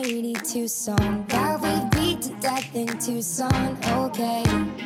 82 song that we beat to death in Tucson, okay.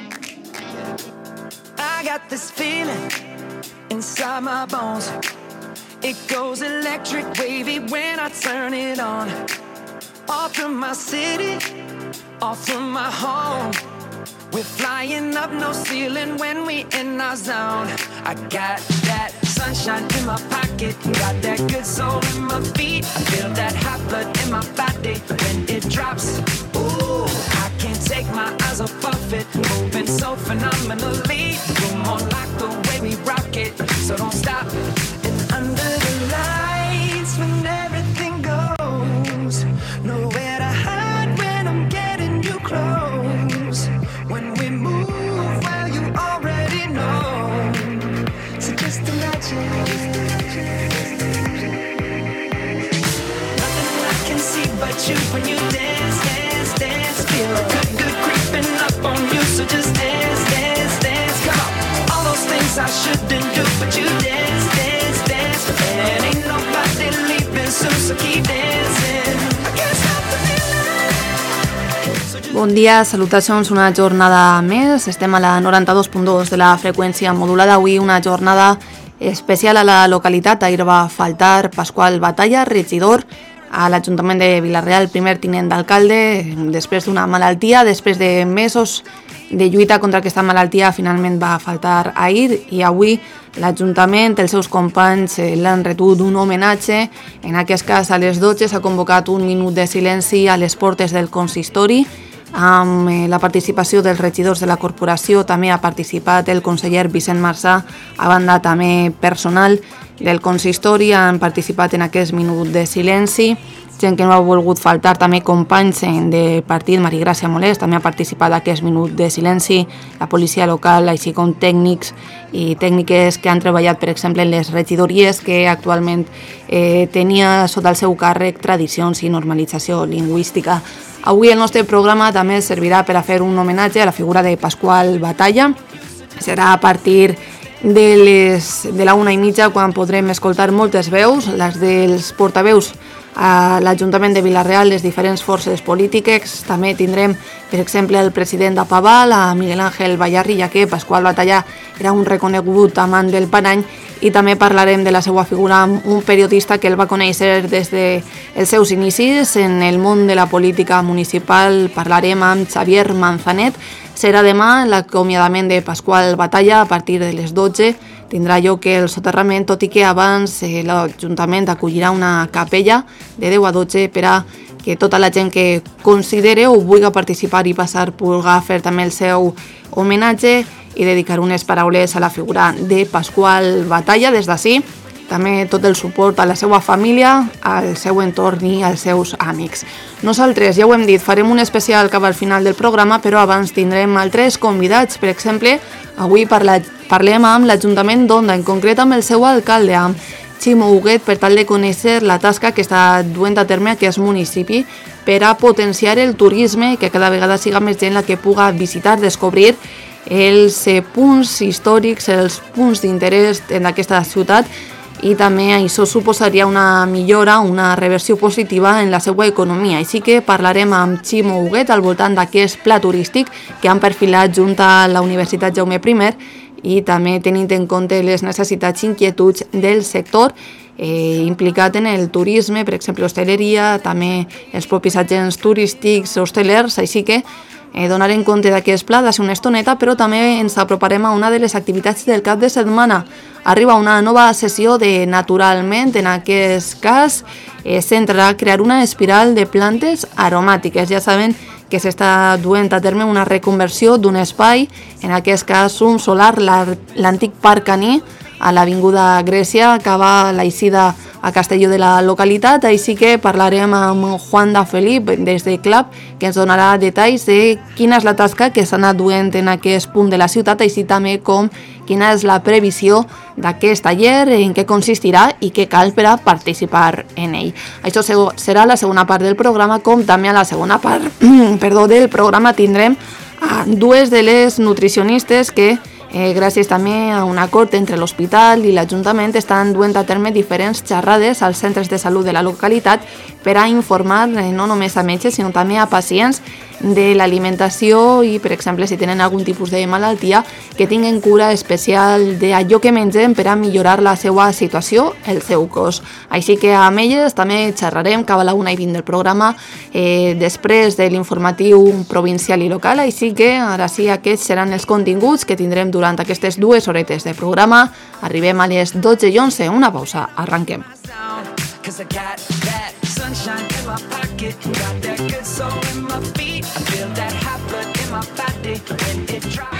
I got this feeling inside my bones. It goes electric wavy when I turn it on. Off from my city, off from my home. We're flying up, no ceiling when we in our zone. I got that sunshine in my pocket, got that good soul in my feet. I feel that hot blood in my body when it drops. Ooh, I can't take my eyes off of it, moving so phenomenally. You're more like the way we rock it, so don't stop. And under the lights when everything goes, nowhere to hide when I'm getting you close. When we move, well, you already know. So just imagine. Nothing I can see but you when you dance, dance, dance. Feel good, good creeping up on you. So just dance, dance, dance. Come on. All those things I shouldn't do, but you dance, dance, dance. And ain't nobody leaving soon, so keep dancing. I can't stop the feeling. Bon dia, salutacions, una jornada més. Estem a la 92.2 de la freqüència modulada. Avui una jornada especial a la localitat. Ahir va faltar Pasqual Batalla, regidor a l'Ajuntament de Vila-real, primer tinent d'alcalde, després d'una malaltia, després de mesos de lluita contra aquesta malaltia, finalment va faltar ahir i avui l'Ajuntament, els seus companys l'han retut un homenatge. En aquest cas, a les 12 s'ha convocat un minut de silenci a les portes del consistori amb la participació dels regidors de la corporació. També ha participat el conseller Vicent Marsà, a banda també personal del consistori. Han participat en aquest minut de silenci gent que no ha volgut faltar, també companys de partit, Marigràcia Molés també ha participat d'aquest minut de silenci, la policia local, així com tècnics i tècniques que han treballat, per exemple, en les regidories que actualment tenia sota el seu càrrec tradicions i normalització lingüística. Avui el nostre programa també servirà per a fer un homenatge a la figura de Pasqual Batalla. Serà a partir de la 1:30 quan podrem escoltar moltes veus, les dels portaveus a l'Ajuntament de Vila-real, les diferents forces polítiques. També tindrem, per exemple, el president d'Apaval, a Miguel Ángel Bayarri, ja que Pasqual Batalla era un reconegut amant del Parany, i també parlarem de la seva figura amb un periodista que el va conèixer des dels seus inicis en el món de la política municipal. Parlarem amb Xavier Manzanet. Serà demà l'acomiadament de Pasqual Batalla a partir de les 12. Tindrà lloc el soterrament, tot i que abans l'Ajuntament acollirà una capella de 10 a 12 per a que tota la gent que considere o vulgui participar i passar pugui fer també el seu homenatge i dedicar unes paraules a la figura de Pasqual Batalla. Des d'ací també tot el suport a la seva família, al seu entorn i als seus amics. Nosaltres, ja ho hem dit, farem un especial cap al final del programa, però abans tindrem altres convidats. Per exemple, avui parlem amb l'Ajuntament d'Onda, en concret amb el seu alcalde, amb Ximo Huguet, per tal de conèixer la tasca que està duent a terme aquest municipi per a potenciar el turisme i que cada vegada siga més gent la que puga visitar, descobrir els punts històrics, els punts d'interès en aquesta ciutat, i també això suposaria una millora, una reversió positiva en la seva economia. Així que parlarem amb Ximo Huguet al voltant d'aquest pla turístic que han perfilat junt a la Universitat Jaume I i també tenint en compte les necessitats i inquietuds del sector implicat en el turisme, per exemple, hostaleria, també els propis agents turístics hostelers, així que donar en compte d'aquest pla de ser una estoneta, però també ens aproparem a una de les activitats del cap de setmana. Arriba una nova sessió de Naturalment, en aquest cas s'entrarà a crear una espiral de plantes aromàtiques. Ja saben que s'està duent a terme una reconversió d'un espai, en aquest cas un solar, l'antic Parc Caní, a l'Avinguda Grècia, que va l'eixida a Castelló de la localitat. Així que parlarem amb Juan da Felip des de CLAP, que ens donarà detalls de quina és la tasca que s'ha anat duent en aquest punt de la ciutat, així també com quina és la previsió d'aquest taller, en què consistirà i què cal per a participar en ell. Això serà la segona part del programa, com també a la segona part del programa tindrem a dues de les nutricionistes que Gràcies també a un acord entre l'hospital i l'Ajuntament estan duent a terme diferents xerrades als centres de salut de la localitat per a informar no només a metges sinó també a pacients de l'alimentació i, per exemple, si tenen algun tipus de malaltia, que tinguin cura especial d'allò que mengen per a millorar la seva situació, el seu cos. Així que amb elles també xerrarem cap a la 1:20 del programa després de l'informatiu provincial i local, així que ara sí aquests seran els continguts que tindrem durant aquestes 2 horetes de programa. Arribem a les 12:11, una pausa, arranquem. Cause I got that sunshine in my pocket, got that good soul in my feet, I feel that hot blood in my body when it drops.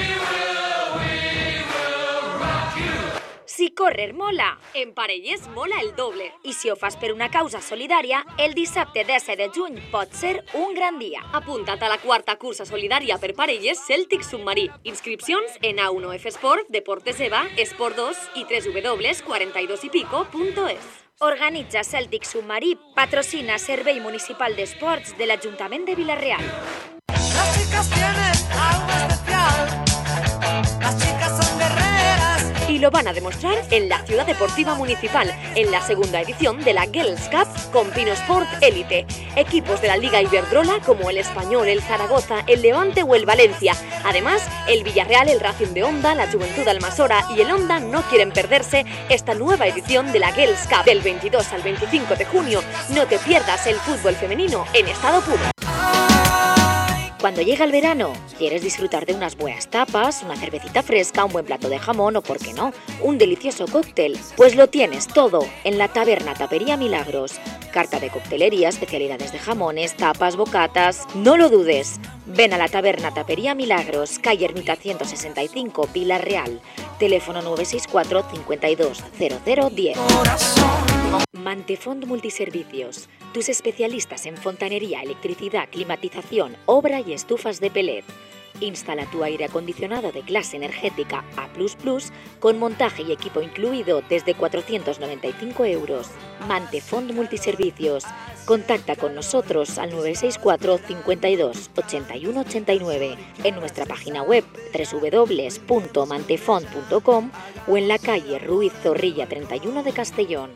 We will rock you. Si córrer mola, en Parelles mola el doble. I si ho fas per una causa solidària, el dissabte 10 de juny pot ser un gran dia. Apunta't a la 4ª cursa solidària per parelles Celtic Submarí. Inscripcions en A1F Sport, Deportes EVA, Esport 2 i www.42ypico.es. Organitza Celtic Submarí, patrocina Servei Municipal d'Esports de l'Ajuntament de Vila-real. Las chicas tienen algo especial, las chicas son guerreras. Y lo van a demostrar en la Ciudad Deportiva Municipal, en la 2ª edición de la Girls Cup con Pino Sport Elite. Equipos de la Liga Iberdrola como el Español, el Zaragoza, el Levante o el Valencia. Además, el Villarreal, el Racing de Onda, la Juventud Almasora y el Onda no quieren perderse esta nueva edición de la Girls Cup. Del 22 al 25 de junio, no te pierdas el fútbol femenino en estado puro. Cuando llega el verano, ¿quieres disfrutar de unas buenas tapas, una cervecita fresca, un buen plato de jamón o, por qué no, un delicioso cóctel? Pues lo tienes todo en la Taberna Tapería Milagros. Carta de coctelería, especialidades de jamones, tapas, bocatas... No lo dudes. Ven a la Taberna Tapería Milagros, calle Ermita 165, Vila-real. Teléfono 964 52 0010. Mantefont Multiservicios. Tus especialistas en fontanería, electricidad, climatización, obra y estufas de pellet. Instala tu aire acondicionado de clase energética A++ con montaje y equipo incluido desde 495 euros. Mantefont Multiservicios. Contacta con nosotros al 964 52 81 89 en nuestra página web www.mantefont.com o en la calle Ruiz Zorrilla 31 de Castellón.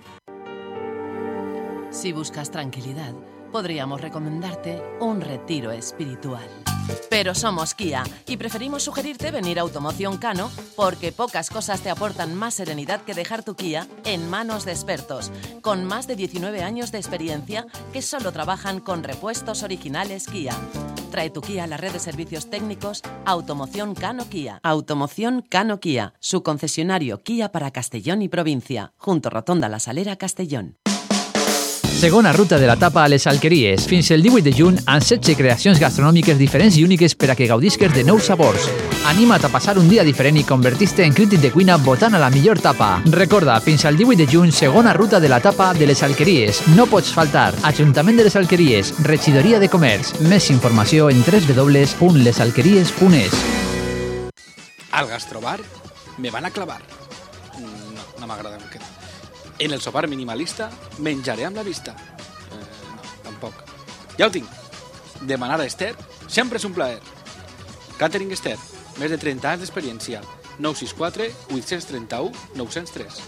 Si buscas tranquilidad, podríamos recomendarte un retiro espiritual. Pero somos Kia y preferimos sugerirte venir a Automoción Cano porque pocas cosas te aportan más serenidad que dejar tu Kia en manos de expertos, con más de 19 años de experiencia que solo trabajan con repuestos originales Kia. Trae tu Kia a la red de servicios técnicos Automoción Cano Kia. Automoción Cano Kia, su concesionario Kia para Castellón y provincia, junto Rotonda La Salera, Castellón. Segona ruta de la tapa a les Alqueries. Fins el 18 de juny, amb 16 creacions gastronòmiques diferents i úniques per a que gaudisques de nous sabors. Anima't a passar un dia diferent i convertir-te en crític de cuina votant a la millor tapa. Recorda, fins al 18 de juny, segona ruta de la tapa de les Alqueries. No pots faltar. Ajuntament de les Alqueries, Regidoria de Comerç. Més informació en www.lesalqueries.es. Al gastrobar me van a clavar. No m'agrada aquest. En el sopar minimalista menjaré amb la vista. No, tampoc. Ja ho tinc. Demanar a Esther sempre és un plaer. Catering Esther, més de 30 anys d'experiència. 964 831 903.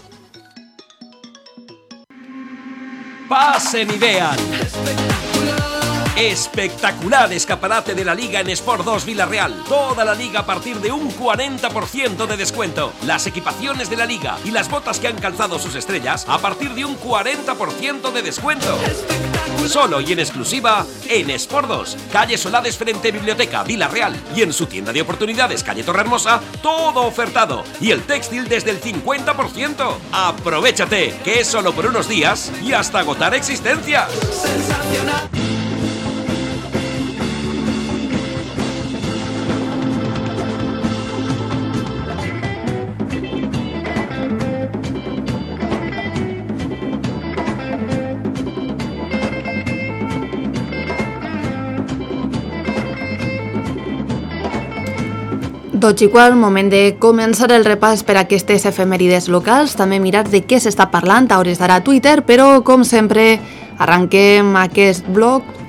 Pasen y vean. Espectacular escaparate de la Liga en Sport 2 Vila-real. Toda la Liga a partir de un 40% de descuento. Las equipaciones de la Liga y las botas que han calzado sus estrellas a partir de un 40% de descuento. Solo y en exclusiva en Sport 2, calle Solades frente Biblioteca, Vila-real. Y en su tienda de oportunidades, calle Torrehermosa, todo ofertado. Y el textil desde el 50%. Aprovechate, que es solo por unos días y hasta agotar existencia. Sensacional. Igual, moment de començar el repàs per a aquestes efemèrides locals, també mirar de què s'està parlant a hores d'ara a Twitter, però com sempre arranquem aquest bloc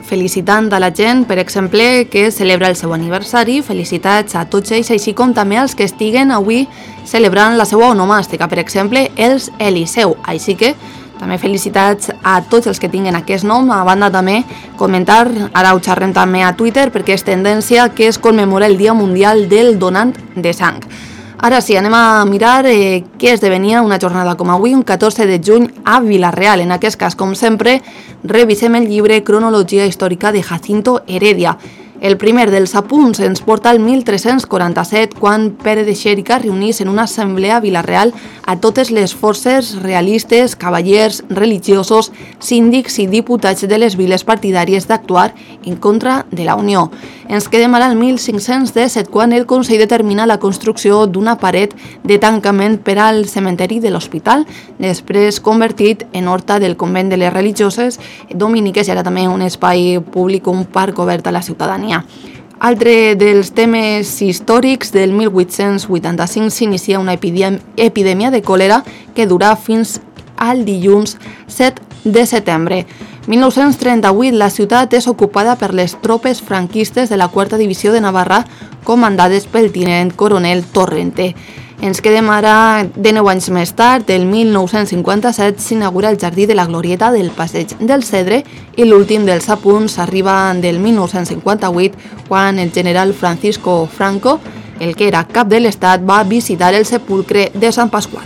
felicitant a la gent, per exemple, que celebra el seu aniversari. Felicitats a tots ells, així com també als que estiguen avui celebrant la seva onomàstica, per exemple, els Eliseu. Així que també felicitats a tots els que tinguen aquest nom. A banda també comentar, ara ho xerrem també a Twitter, perquè és tendència que es commemora el Dia Mundial del Donant de Sang. Ara sí, anem a mirar què esdevenia una jornada com avui, un 14 de juny a Vila-real. En aquest cas, com sempre, revisem el llibre Cronologia històrica de Jacinto Heredia. El primer dels apunts ens porta al 1347, quan Pere de Xèrica reunís en una assemblea a Vila-real a totes les forces realistes, cavallers, religiosos, síndics i diputats de les viles partidàries d'actuar en contra de la Unió. Ens quedem ara al 1517, quan el Consell determina la construcció d'una paret de tancament per al cementeri de l'Hospital, després convertit en horta del convent de les religioses dominiques i ara també un espai públic, un parc obert a la ciutadania. Altre dels temes històrics, del 1885 s'inicia una epidèmia de còlera que durà fins al dilluns 7 de setembre. 1938, la ciutat és ocupada per les tropes franquistes de la 4a Divisió de Navarra, comandades pel tinent coronel Torrente. Ens quedem ara de 9 anys més tard, el 1957 s'inaugura el Jardí de la Glorieta del Passeig del Cedre i l'últim dels apunts arriba del 1958, quan el general Francisco Franco, el que era cap de l'Estat, va visitar el sepulcre de Sant Pasqual.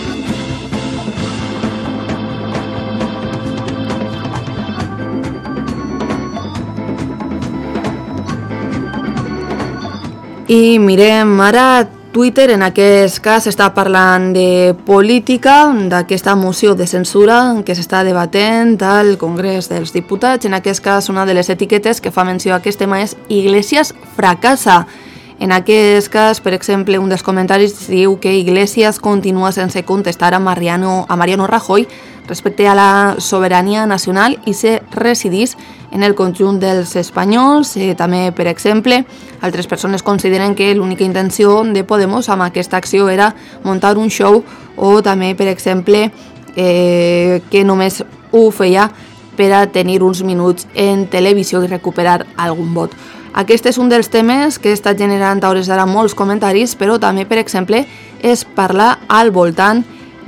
I mirem ara Twitter, en aquest cas està parlant de política, d'aquesta moció de censura que s'està debatent al Congrés dels Diputats. En aquest cas, una de les etiquetes que fa menció a aquest tema és Iglesias fracassa. En aquest cas, per exemple, un dels comentaris diu que Iglesias continua sense contestar a Mariano Rajoy respecte a la sobirania nacional i se residís en el conjunt dels espanyols. També, per exemple, altres persones consideren que l'única intenció de Podemos amb aquesta acció era muntar un show, o també, per exemple, que només ho feia per a tenir uns minuts en televisió i recuperar algun vot. Aquest és un dels temes que està generant a hores d'ara molts comentaris, però també, per exemple, és parlar al voltant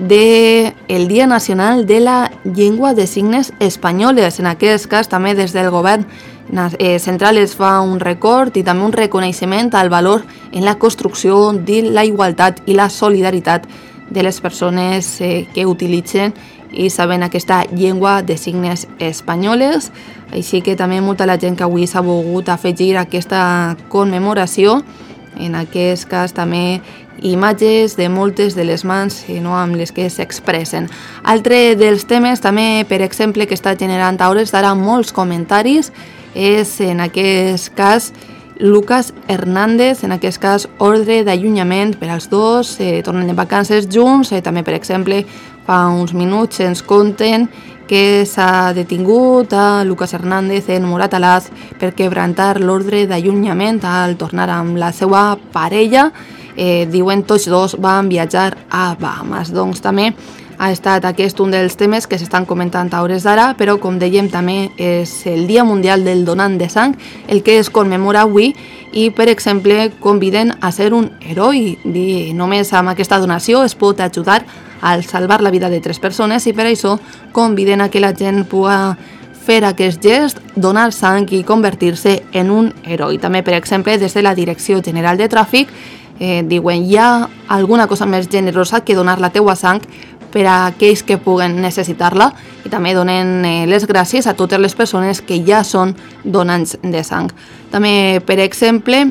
del Dia Nacional de la Llengua de Signes Espanyoles. En aquest cas, també des del govern central es fa un record i també un reconeixement al valor en la construcció de la igualtat i la solidaritat de les persones que utilitzen i saben aquesta llengua de signes espanyoles. Així que també molta la gent que avui s'ha volgut afegir a aquesta commemoració. En aquest cas també imatges de moltes de les mans amb les que s'expressen. Altre dels temes també, per exemple, que està generant a hores d'ara molts comentaris és en aquest cas Lucas Hernández, en aquest cas ordre d'allunyament per als dos, tornen de vacances junts. També, per exemple, fa uns minuts ens conten que s'ha detingut a Lucas Hernández en Moratalaz per quebrantar l'ordre d'allunyament al tornar amb la seva parella. Diuen tots dos van viatjar a Bahamas. Doncs també ha estat aquest un dels temes que s'estan comentant a hores d'ara, però com dèiem també és el Dia Mundial del Donant de Sang, el que es commemora avui, i per exemple conviden a ser un heroi. Només amb aquesta donació es pot ajudar a salvar la vida de 3 persones i per això conviden a que la gent pugui fer aquest gest, donar sang i convertir-se en un heroi. També, per exemple, des de la Direcció General de Tràfic diuen hi ha alguna cosa més generosa que donar la teua sang per a aquells que puguen necessitar-la, i també donen les gràcies a totes les persones que ja són donants de sang. També, per exemple,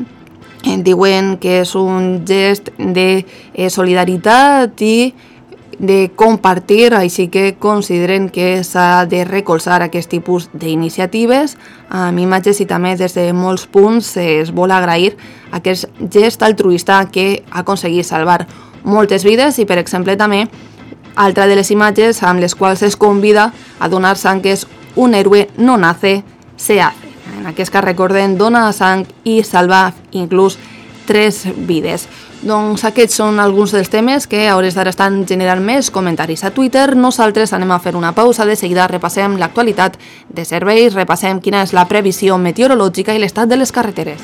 diuen que és un gest de solidaritat i de compartir, així que consideren que s'ha de recolzar aquest tipus d'iniciatives amb imatges, i també des de molts punts es vol agrair aquest gest altruista que ha aconseguit salvar moltes vides. I per exemple també altra de les imatges amb les quals es convida a donar sang és un héroe no nace, se hace. En aquest cas recorden, dona sang i salva inclús 3 vides. Doncs aquests són alguns dels temes que a hores d'ara estan generant més comentaris a Twitter. Nosaltres anem a fer una pausa, de seguida repassem l'actualitat de serveis, repassem quina és la previsió meteorològica i l'estat de les carreteres.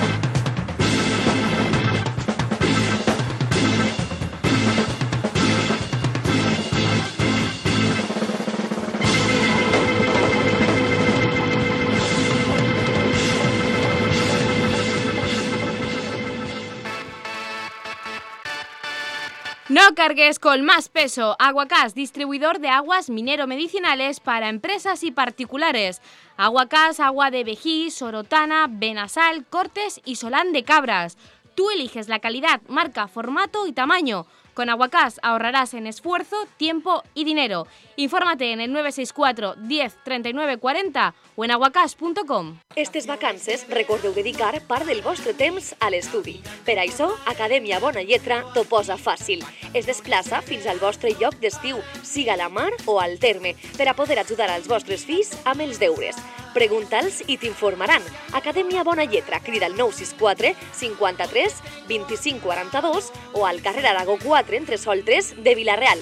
No cargues con más peso. Aguacás, distribuidor de aguas minero-medicinales para empresas y particulares. Aguacás, agua de Vejí, Sorotana, Benasal, Cortes y Solán de Cabras. Tú eliges la calidad, marca, formato y tamaño. Con Aguacás ahorrarás en esfuerzo, tiempo y dinero. Infórmate en el 964 10 39 40 o en aguacás.com. Estes vacances recordeu dedicar part del vostre temps a l'estudi. Per això, Acadèmia Bona Lletra t'ho posa fàcil. Es desplaça fins al vostre lloc d'estiu, siga a la mar o al terme, per a poder ajudar als vostres fills amb els deures. Pregunta'ls i t'informaran. Acadèmia Bona Lletra, crida al 964 53 25 42 o al carrer Aragó 4 entre Sol 3 de Vila-real,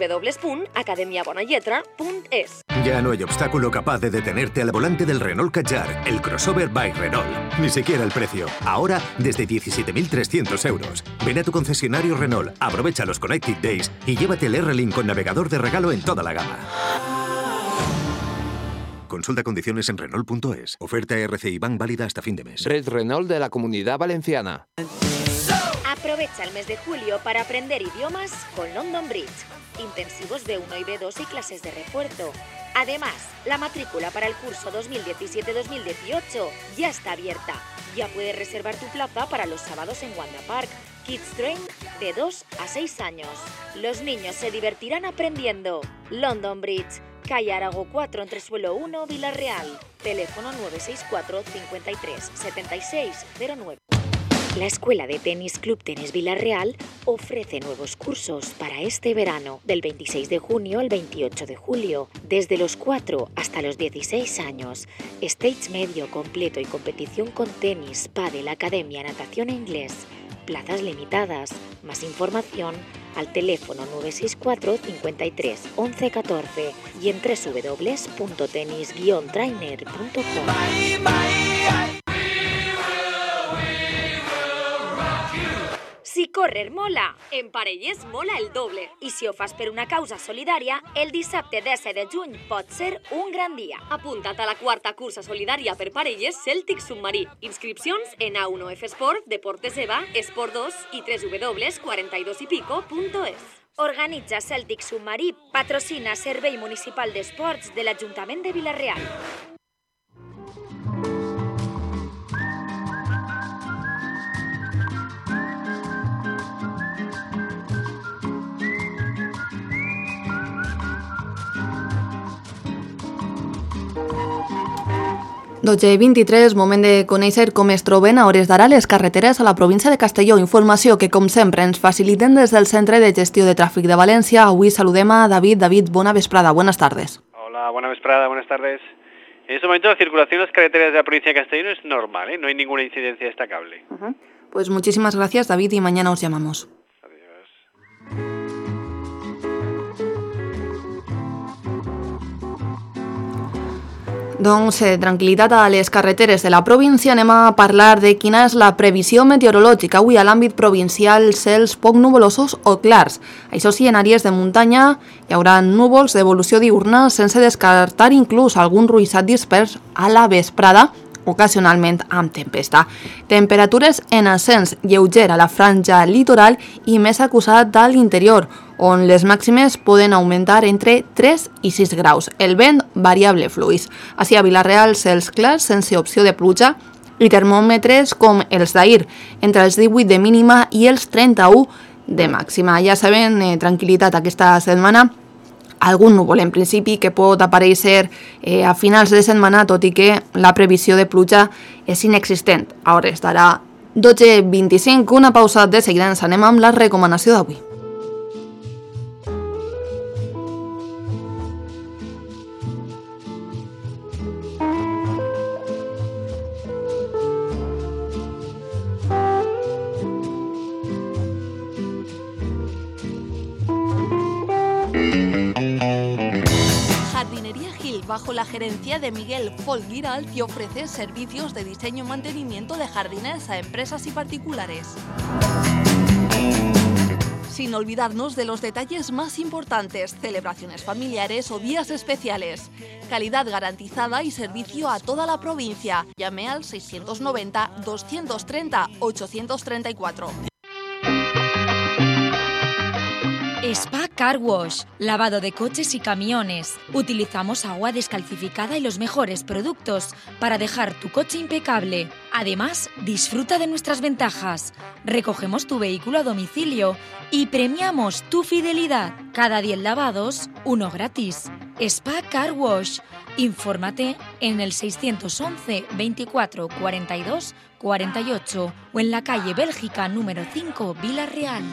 www.academiabonalletra.es. Ya no hay obstáculo capaz de detenerte al volante del Renault Kadjar, el crossover by Renault. Ni siquiera el precio. Ahora, desde 17.300 euros. Ven a tu concesionario Renault, aprovecha los Connected Days y llévate el R-Link con navegador de regalo en toda la gama. Consulta condiciones en Renault.es. Oferta RCI Bank válida hasta fin de mes. Red Renault de la Comunidad Valenciana. Aprovecha el mes de julio para aprender idiomas con London Bridge. Intensivos B1 y B2 y clases de refuerzo. Además, la matrícula para el curso 2017-2018 ya está abierta. Ya puedes reservar tu plaza para los sábados en Wanda Park. Kids Train de 2 a 6 años. Los niños se divertirán aprendiendo. London Bridge, calle Aragó 4, entresuelo 1, Vila-real. Teléfono 964 53 76 09. La Escuela de Tenis Club Tenis Vila-real ofrece nuevos cursos para este verano, del 26 de junio al 28 de julio, desde los 4 hasta los 16 años. Stage medio completo y competición con tenis, pádel, academia, natación e inglés. Plazas limitadas. Más información al teléfono 964 53 11 14 y en www.tenis-trainer.com. Si correr mola, en Parelles mola el doble. I si ho fas per una causa solidària, el dissabte 10 de juny pot ser un gran dia. Apunta't a la 4ª cursa solidària per Parelles Celtic Submarí. Inscripcions en A1F Sport, Deportes EVA, Esport 2 i www.42ypico.es. Organitza Celtic Submarí, patrocina Servei Municipal d'Esports de l'Ajuntament de Vila-real. Dotze 23, moment de conèixer com es troben a hores d'ara les carreteres a la província de Castelló. Informació que, com sempre, ens faciliten des del Centre de Gestió de Tràfic de València. Avui saludem a David. David, bona vesprada, buenas tardes. Hola, buena vesprada, buenas tardes. En este momento la circulación en las carreteras de la provincia de Castellón es normal, no hay ninguna incidencia destacable. Pues muchísimas gracias, David, y mañana os llamamos. Doncs tranquil·litat a les carreteres de la província. Anem a parlar de quina és la previsió meteorològica. Avui a l'àmbit provincial, cels poc nuvolosos o clars. Això sí, en àrees de muntanya hi haurà núvols d'evolució diurna, sense descartar inclús algun ruixat dispers a la vesprada, ocasionalment amb tempesta. Temperatures en ascens lleuger a la franja litoral i més acusat a l'interior, on les màximes poden augmentar entre 3 i 6 graus. El vent variable fluix. Així a Vila-real, cels clars sense opció de pluja i termòmetres com els d'ahir, entre els 18 de mínima i els 31 de màxima. Ja saben, tranquil·litat aquesta setmana. Algun núvol en principi que pot aparèixer a finals de setmana, tot i que la previsió de pluja és inexistent. A hores d'ara 12:25, una pausa, de seguida ens anem amb la recomanació d'avui. bajo la gerencia de Miguel Folguiral, que ofrece servicios de diseño y mantenimiento de jardines a empresas y particulares. Sin olvidarnos de los detalles más importantes, celebraciones familiares o días especiales. Calidad garantizada y servicio a toda la provincia. Llame al 690 230 834. Spa Car Wash, lavado de coches y camiones. Utilizamos agua descalcificada y los mejores productos para dejar tu coche impecable. Además, disfruta de nuestras ventajas. Recogemos tu vehículo a domicilio y premiamos tu fidelidad. Cada 10 lavados, uno gratis. Spa Car Wash. Infórmate en el 611 24 42 48 o en la calle Bélgica número 5, Vila-real.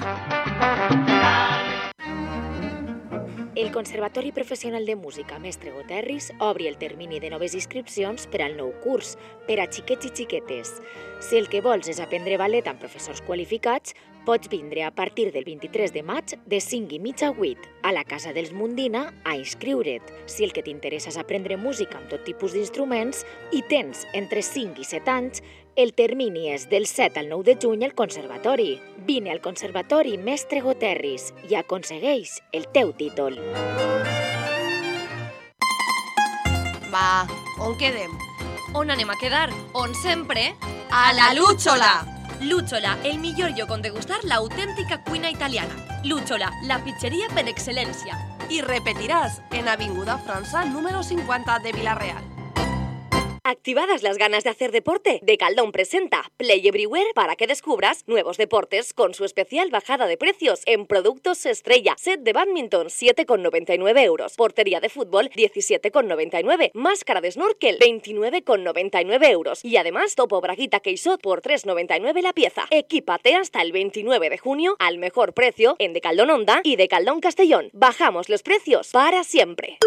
El Conservatori Professional de Música Mestre Goterris obri el termini de noves inscripcions per al nou curs, per a xiquets i xiquetes. Si el que vols és aprendre ballet amb professors qualificats, pots vindre a partir del 23 de maig de 5:30 a 8 a la Casa dels Mundina a inscriure't. Si el que t'interessa és aprendre música amb tot tipus d'instruments i tens entre 5 i 7 anys, el termini és del 7 al 9 de juny al Conservatori. Vine al Conservatori Mestre Goterris i aconsegueix el teu títol. Va, on quedem? On anem a quedar? On sempre? A la Lúchola! Lúchola, el millor lloc on degustar l'autèntica cuina italiana. Lúchola, la pizzeria per excel·lència. Y repetirás en Avinguda França número 50 de Vila-real. ¿Activadas las ganas de hacer deporte? Decathlon presenta Play Everywhere para que descubras nuevos deportes con su especial bajada de precios en productos estrella. Set de badminton, 7,99 euros. Portería de fútbol, 17,99. Máscara de snorkel, 29,99 euros. Y además, topo braguita Queixot por 3,99 la pieza. Equípate hasta el 29 de junio al mejor precio en Decathlon Onda y Decathlon Castellón. Bajamos los precios para siempre.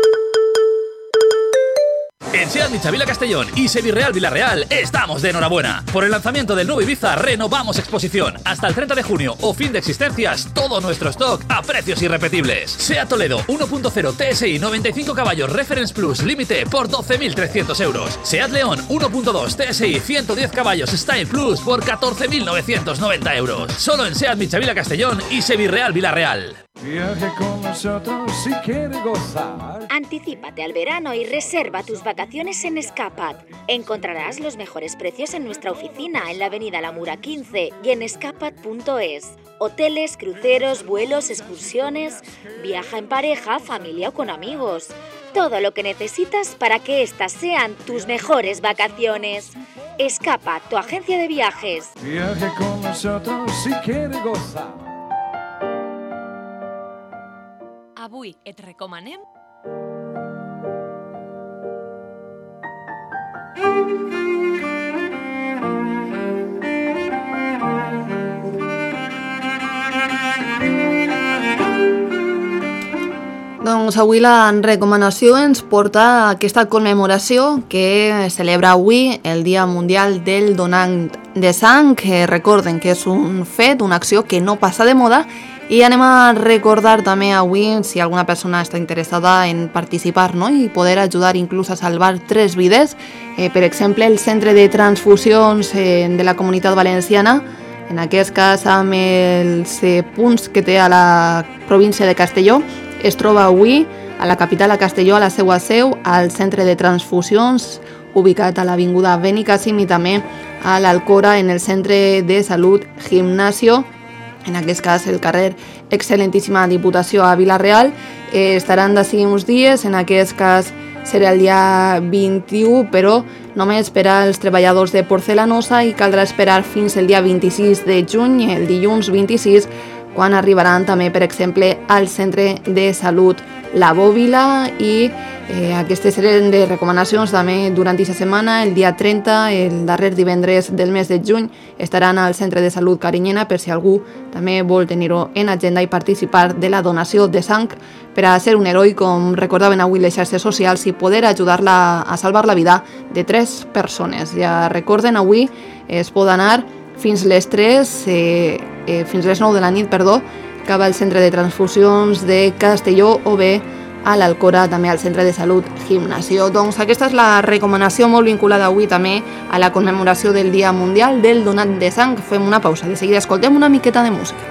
En SEAT Michavila Castellón y Sevirreal Vila-real estamos de enhorabuena. Por el lanzamiento del nuevo Ibiza renovamos exposición. Hasta el 30 de junio o fin de existencias, todo nuestro stock a precios irrepetibles. SEAT Toledo 1.0 TSI 95 caballos Reference Plus límite por 12.300 euros. SEAT León 1.2 TSI 110 caballos Style Plus por 14.990 euros. Solo en SEAT Michavila Castellón y Sevirreal Vila-real. Viaje con nosotros si quiere gozar. Anticípate al verano y reserva tus vacaciones en Escapat. Encontrarás los mejores precios en nuestra oficina en la avenida La Mura 15 y en escapat.es. Hoteles, cruceros, vuelos, excursiones. Viaja en pareja, familia o con amigos. Todo lo que necesitas para que estas sean tus mejores vacaciones. Escapat, tu agencia de viajes. Viaje con nosotros si quiere gozar. Avui et recomanem Doncs avui la recomanació ens porta a aquesta commemoració que celebra avui el Dia Mundial del Donant de Sang, que recorden que és un fet, una acció que no passa de moda. I anem a recordar també avui, si alguna persona està interessada en participar, no? I poder ajudar inclús a salvar 3 vides. Per exemple, el Centre de Transfusions de la Comunitat Valenciana, en aquest cas amb els punts que té a la província de Castelló, es troba avui a la capital, a Castelló, a la seva seu, al Centre de Transfusions, ubicat a l'Avinguda Benicàssim i també a l'Alcora, en el Centre de Salut Gimnasio, en aquest cas el carrer Excel·lentíssima Diputació a Vila-real. Estaran d'ací uns dies, en aquest cas serà el dia 21, però només per als treballadors de Porcelanosa i caldrà esperar fins el dia 26 de juny, el dilluns 26, quan arribaran també, per exemple, al Centre de Salut La Bòbila i aquestes seren de recomanacions també durant aquesta setmana. El dia 30, el darrer divendres del mes de juny, estaran al Centre de Salut Carinyena per si algú també vol tenir-ho en agenda i participar de la donació de sang per a ser un heroi, com recordaven avui les xarxes socials, i poder ajudar-la a salvar la vida de 3 persones. Ja recorden, avui es pot anar fins les 9 de la nit, cap al Centre de Transfusions de Castelló o bé a l'Alcora, també al Centre de Salut Gimnasio. Doncs aquesta és la recomanació molt vinculada avui també a la commemoració del Dia Mundial del Donant de Sang. Fem una pausa, de seguida escoltem una miqueta de música.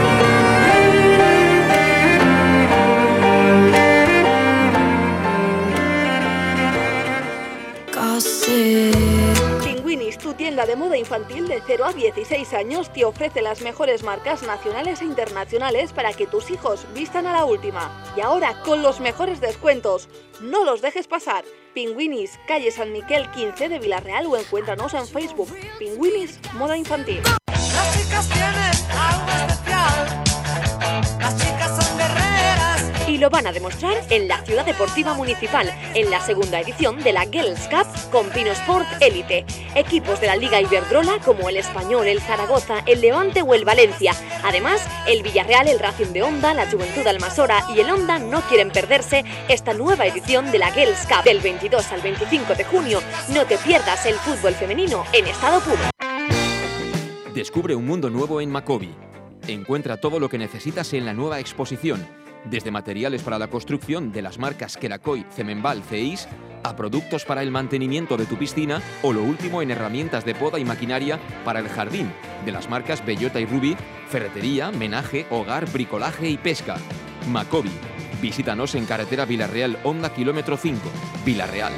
Pinguinis, tu tienda de moda infantil de 0 a 16 años, te ofrece las mejores marcas nacionales e internacionales para que tus hijos vistan a la última. Y ahora con los mejores descuentos. No los dejes pasar. Pinguinis, calle San Miquel 15 de Villarreal o encuéntranos en Facebook. Pinguinis, moda infantil. Las chicas tienen algo especial. Las chicas son guerreras. Y lo van a demostrar en la Ciudad Deportiva Municipal, en la segunda edición de la Girls Cup con Pinosport Elite. Equipos de la Liga Iberdrola como el Español, el Zaragoza, el Levante o el Valencia. Además, el Villarreal, el Racing de Onda, la Juventud Almasora y el Onda no quieren perderse esta nueva edición de la Girls Cup. Del 22 al 25 de junio, no te pierdas el fútbol femenino en estado puro. Descubre un mundo nuevo en Macobi. Encuentra todo lo que necesitas en la nueva exposición, desde materiales para la construcción de las marcas Kerakoy, Cemenbal, Ceis, a productos para el mantenimiento de tu piscina o lo último en herramientas de poda y maquinaria para el jardín, de las marcas Bellota y Ruby, ferretería, menaje, hogar, bricolaje y pesca. Macobi. Visítanos en carretera Villarreal, Honda, kilómetro 5, Villarreal.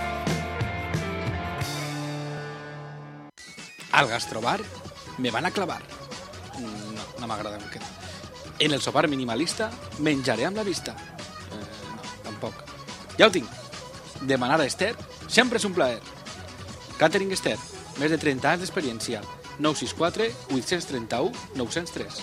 Al gastrobar me van a clavar. No m'agrada aquest. En el sopar minimalista menjaré amb la vista. No, tampoc. Ja ho tinc. Demanar a Esther sempre és un plaer. Catering Esther, més de 30 anys d'experiència. 964 831 903.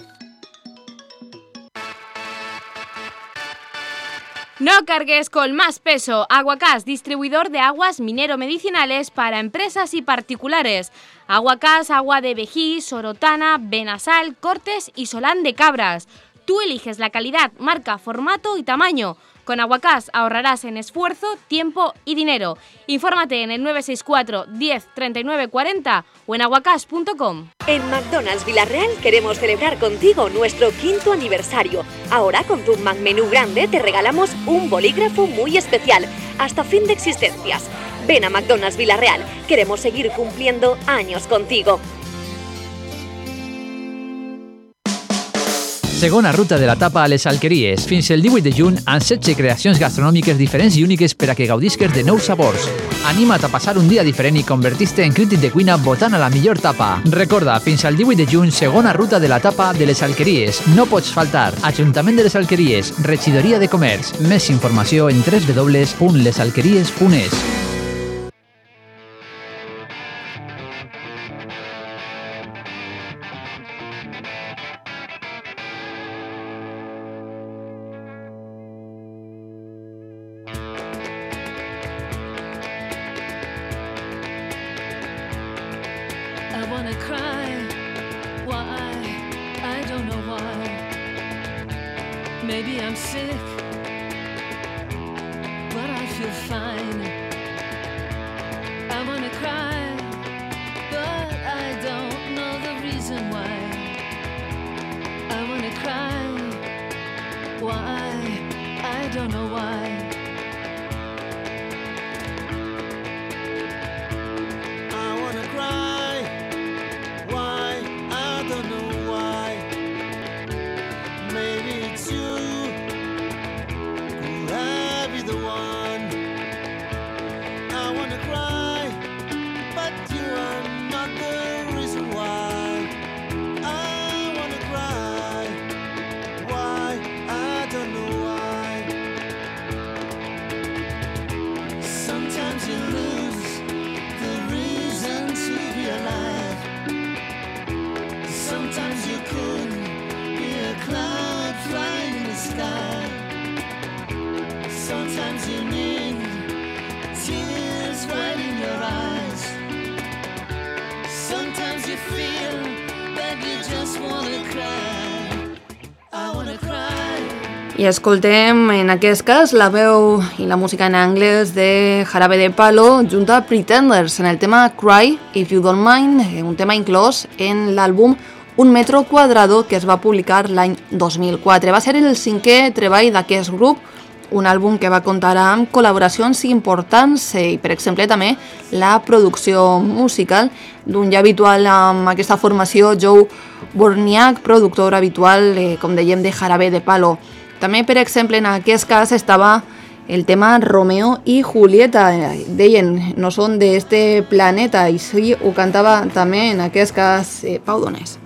No cargues con más peso. Aguacás, distribuidor de aguas minero-medicinales para empresas y particulares. Aguacás, agua de Vejí, Sorotana, Benasal, Cortes y Solán de Cabras. Tú eliges la calidad, marca, formato y tamaño. Con Aguacás ahorrarás en esfuerzo, tiempo y dinero. Infórmate en el 964 10 39 40 o en aguacás.com. En McDonald's Villarreal queremos celebrar contigo nuestro 5º aniversario. Ahora con tu McMenú grande te regalamos un bolígrafo muy especial, hasta fin de existencias. Ven a McDonald's Villarreal, queremos seguir cumpliendo años contigo. Segona ruta de la tapa a les Alqueries. Fins el 18 de juny amb 16 creacions gastronòmiques diferents i úniques per a que gaudisques de nous sabors. Anima't a passar un dia diferent i convertir-te en crític de cuina votant a la millor tapa. Recorda, fins al 18 de juny, segona ruta de la tapa de les Alqueries. No pots faltar. Ajuntament de les Alqueries, Regidoria de Comerç. Més informació en www.lesalqueries.es. I wanna cry. Why? I don't know why. Maybe I'm sick, but I feel fine. I wanna cry, but I don't know the reason why. I wanna cry. Why? I don't know why. I wanna cry. Why? I don't know why. Maybe it's you. Could I be the one? I wanna cry, but you are not the reason why. I wanna cry. Why? I don't know why. Sometimes you lose the reason to be alive. Sometimes you could be a cloud flying in the sky. Sometimes you need tears right in your eyes. Sometimes you feel that you just wanna cry. I wanna cry. I escoltem, en aquest cas, la veu i la música en anglès de Jarabe de Palo junt a Pretenders en el tema Cry, If You Don't Mind, un tema inclòs en l'àlbum Un metro quadrado que es va publicar l'any 2004. Va ser el 5è treball d'aquest grup un àlbum que va comptar amb col·laboracions importants i, per exemple, també la producció musical d'un ja habitual amb aquesta formació, Joe Borniak, productor habitual, com dèiem, de Jarabe de Palo. També, per exemple, en aquest cas estava el tema Romeo y Julieta. Deien, no són d'este planeta, i sí, ho cantava també en aquest cas Pau Donés.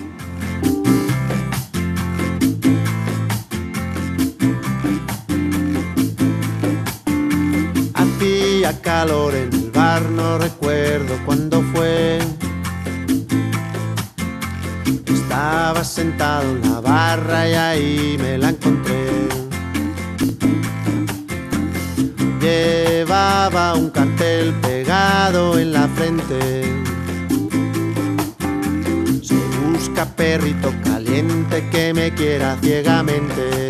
Hacía calor en el bar, no recuerdo cuándo fue. Estaba sentado en la barra y ahí me la encontré. Llevaba un cartel pegado en la frente. Se busca perrito caliente que me quiera ciegamente.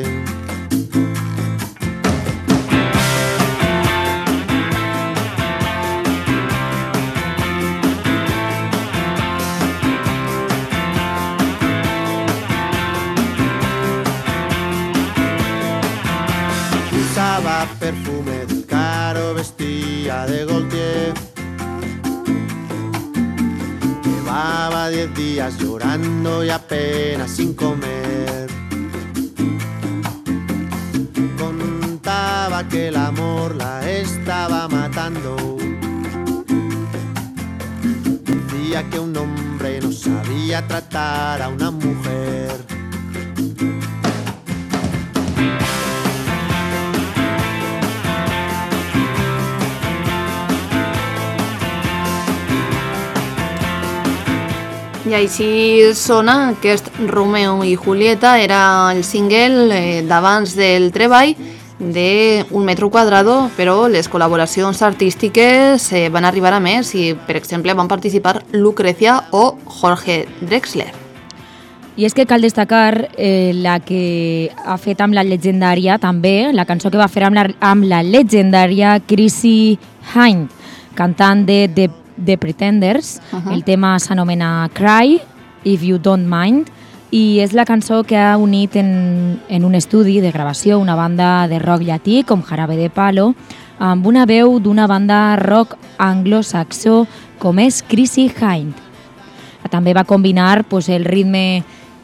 Usaba perfume del caro, vestía de Gaultier. Llevaba 10 días llorando y apenas sin comer. Contaba que el amor la estaba matando. Decía que un hombre no sabía tratar a una mujer. I així sona aquest Romeo i Julieta, era el single d'abans del treball d'un metro quadrado, però les col·laboracions artístiques van arribar a més i, per exemple, van participar Lucrecia o Jorge Drexler. I és que cal destacar la que ha fet amb la legendària, també, la cançó que va fer amb la legendària Chrissie Hynde, cantant de The Pretenders. El tema s'anomena Cry, If You Don't Mind, i és la cançó que ha unit en un estudi de gravació una banda de rock llatí com Jarabe de Palo amb una veu d'una banda rock anglosaxó com és Chrissie Hynde. També va combinar el ritme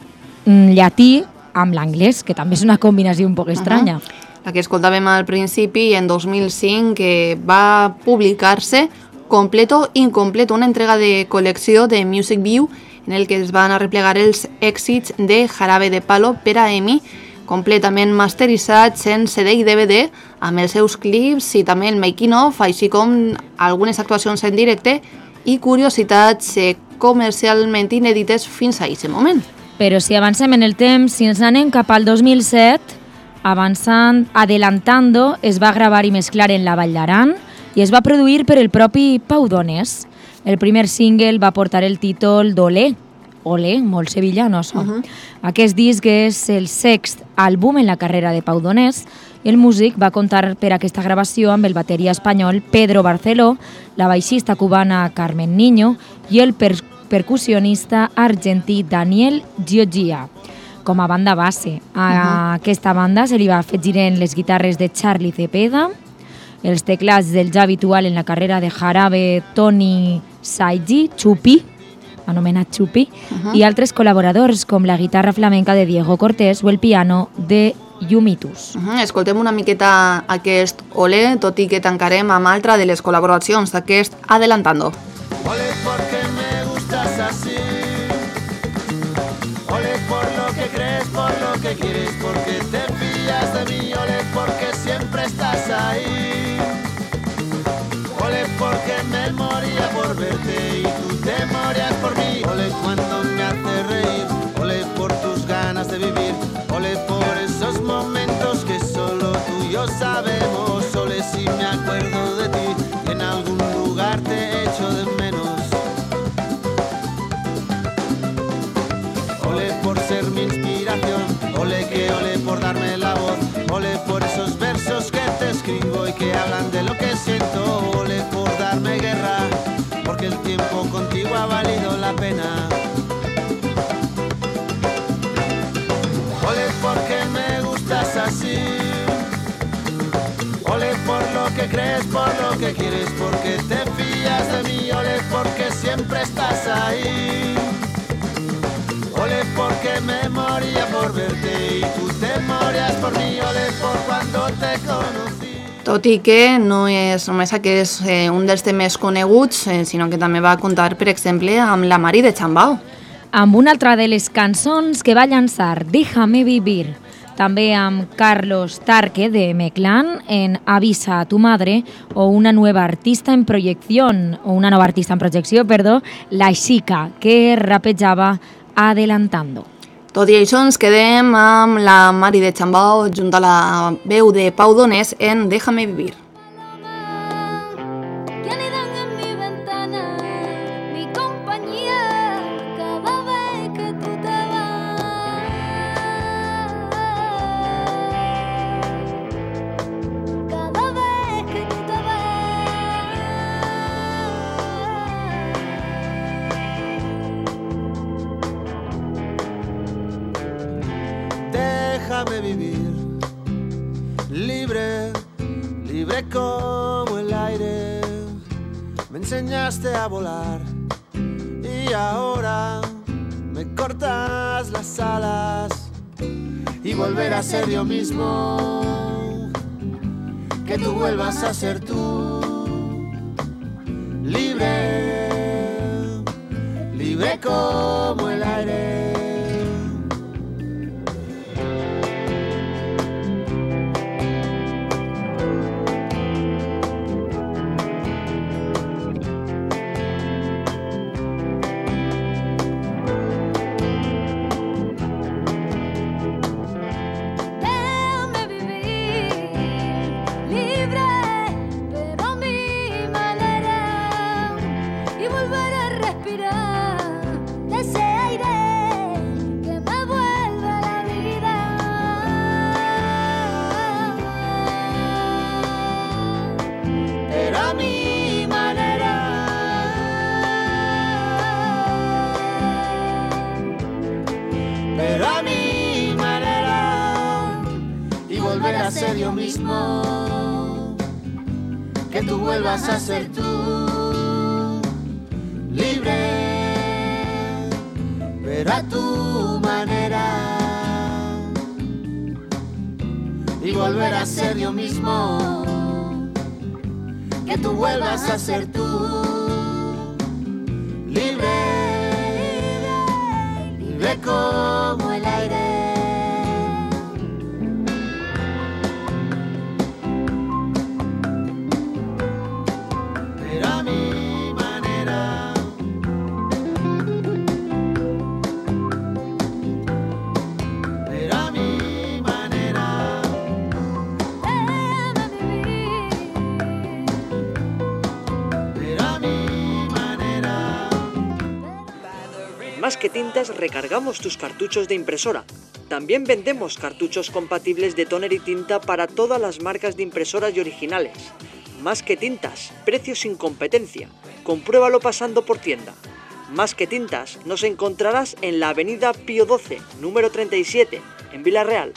llatí amb l'anglès, que també és una combinació un poc estranya. La que escoltàvem al principi, en 2005, va publicar-se Completo Incompleto, una entrega de col·lecció de Music View en el que es van arreplegar els èxits de Jarabe de Palo per a EMI, completament masteritzats en CD i DVD, amb els seus clips i també el making of, així com algunes actuacions en directe i curiositats comercialment inèdites fins a aquest moment. Però si avancem en el temps, si ens anem cap al 2007, Adelantando es va gravar i mesclar en la Vall d'Aran i es va produir per el propi Pau Donés. El primer single va portar el títol d'Olé. Olé, molt sevillano, això. Aquest disc és el sext àlbum en la carrera de Pau Donés. El músic va comptar per aquesta gravació amb el bateria espanyol Pedro Barceló, la baixista cubana Carmen Niño i el percussionista argentí Daniel Giogia, com a banda base. A aquesta banda se li va afegir les guitarres de Charlie Cepeda, els teclats del ja habitual en la carrera de Jarabe Tony Saigi, Chupi, anomenat Chupi, i altres col·laboradors com la guitarra flamenca de Diego Cortés o el piano de Yumitus. Escoltem una miqueta aquest Olé, tot i que tancarem amb altra de les col·laboracions d'aquest Adelantando. Ole porque me gustas así, ole por lo que crees, por lo que quieres, porque te fías de mí, ole porque siempre estás ahí. Ole porque me moría por verte y tú te morías por mí. Ole cuando me hace reír, ole por tus ganas de vivir, ole por esos momentos que solo tú y yo sabemos. Ole si me acuerdo de ti, en algún lugar te echo de menos. Ole por ser mi inspiración, ole que ole por darme la voz, ole por esos versos que te escribo y que hablan de lo que siento. Ole por darme guerra, porque el tiempo contigo ha valido la pena. Ole porque me gustas así, por lo que crees, por lo que quieres, porque te fías de mí, ole porque siempre estás ahí. Ole porque me moría por verte y tú te morías por mí, ole por cuando te conocí. Tot i que no és només aquest un dels temes coneguts, sinó que també va comptar, per exemple, amb la Mari de Chambao. Amb una altra de les cançons que va llançar, Déjame Vivir. També amb Carlos Tarque de Meclán en Avisa a tu madre o una nova artista en projecció, La Xica, que rapejava Adelantando. Tot i això ens quedem amb la Mari de Chambao junt a la veu de Pau Donés en Déjame Vivir. Déjame vivir, libre, libre como el aire. Me enseñaste a volar y ahora me cortas las alas y volver a ser yo mismo, que tú vuelvas a ser tú. Libre, libre como el aire. Ser yo mismo, que tú vuelvas a ser tú, libre, pero a tu manera, y volver a ser yo mismo, que tú vuelvas a ser tú, libre, libre como el aire. Más que tintas recargamos tus cartuchos de impresora. También vendemos cartuchos compatibles de tóner y tinta para todas las marcas de impresoras y originales. Más que tintas, precios sin competencia. Compruébalo pasando por tienda. Más que tintas nos encontrarás en la avenida Pío XII, número 37, en Vila-real.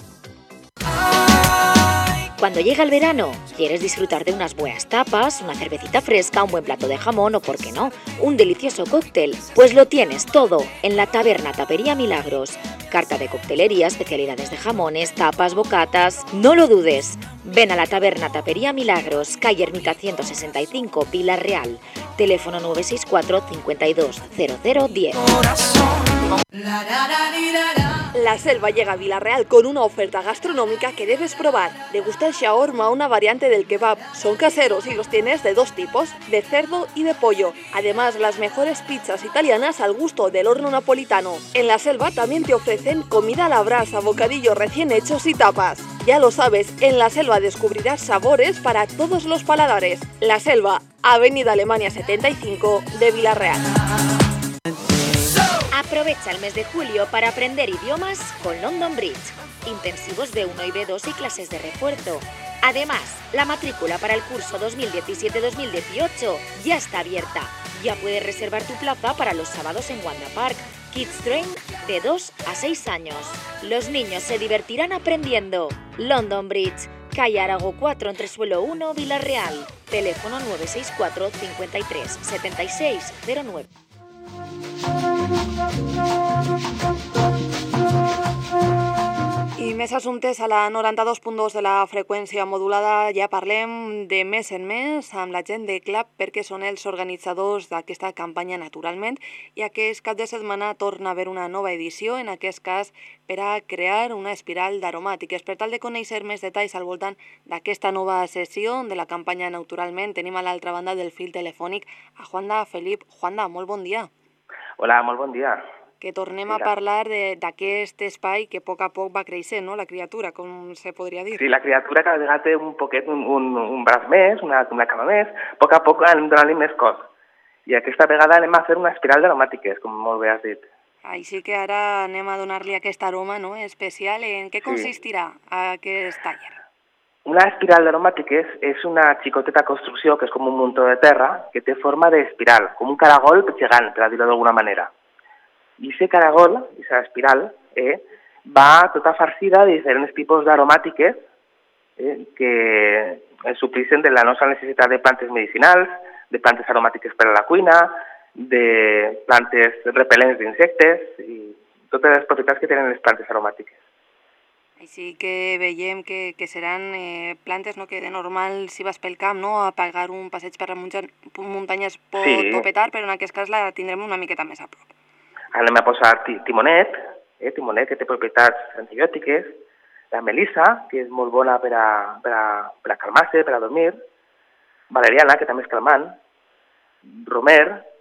Cuando llega el verano, ¿quieres disfrutar de unas buenas tapas, una cervecita fresca, un buen plato de jamón o, por qué no, un delicioso cóctel? Pues lo tienes todo en la Taberna Tapería Milagros. Carta de coctelería, especialidades de jamones, tapas, bocatas... No lo dudes. Ven a la Taberna Tapería Milagros, calle Ermita 165, Vila-real. Teléfono 964 52 0010. La Selva llega a Vila-real con una oferta gastronómica que debes probar. ¿Te gusta el shawarma, una variante del kebab? Son caseros y los tienes de dos tipos, de cerdo y de pollo. Además, las mejores pizzas italianas al gusto del horno napolitano. En La Selva también te ofrecen comida a la brasa, bocadillos recién hechos y tapas. Ya lo sabes, en La Selva descubrirás sabores para todos los paladares. La Selva, Avenida Alemania 75 de Vila-real. Aprovecha el mes de julio para aprender idiomas con London Bridge. Intensivos B1 y B2 y clases de refuerzo. Además, la matrícula para el curso 2017-2018 ya está abierta. Ya puedes reservar tu plaza para los sábados en Wanda Park. Kids Train de 2 a 6 años. Los niños se divertirán aprendiendo. London Bridge, Calle Arago 4, entresuelo 1, Vila-real. Teléfono 964 53 76 09. I més assumptes a la 92.2 de la freqüència modulada. Ja parlem de mes en mes amb la gent de CLAP perquè són els organitzadors d'aquesta campanya naturalment, i aquest cap de setmana torna a haver una nova edició, en aquest cas per a crear una espiral d'aromàtiques. Per tal de conèixer més detalls al voltant d'aquesta nova sessió de la campanya naturalment, tenim a l'altra banda del fil telefònic a Juanda Felip. Juanda, molt bon dia. Hola, molt bon dia. Que tornem a parlar d'aquest espai que a poc va creixent, no?, la criatura, com se podria dir. Sí, la criatura cada vegada té un poquet, un braç més, una cama més, a poc anem donant-li més cos. I aquesta vegada anem a fer una espiral d'aromàtiques, com molt bé has dit. Així que ara anem a donar-li aquest aroma, no?, especial. En què consistirà aquest taller? Una espiral d'aromàtiques és una xicoteta construcció que és com un muntó de terra que té forma d'espiral, com un caragol gegant, per dir-ho d'alguna manera. I aquest caragol, aquesta espiral, va tota farcida de diferents tipus d'aromàtiques que supleixen de la nostra necessitat de plantes medicinals, de plantes aromàtiques per a la cuina, de plantes repel·lents d'insectes i totes les propietats que tenen les plantes aromàtiques. Així que veiem que seran plantes, no?, que de normal si vas pel camp, no?, a pagar un passeig per les muntanyes pot petar, però en aquest cas la tindrem una miqueta més a prop. Anem a posar timonet, timonet que té propietats antibiòtiques, la melissa, que és molt bona per a calmar-se, per a dormir, valeriana, que també és calmant, romer,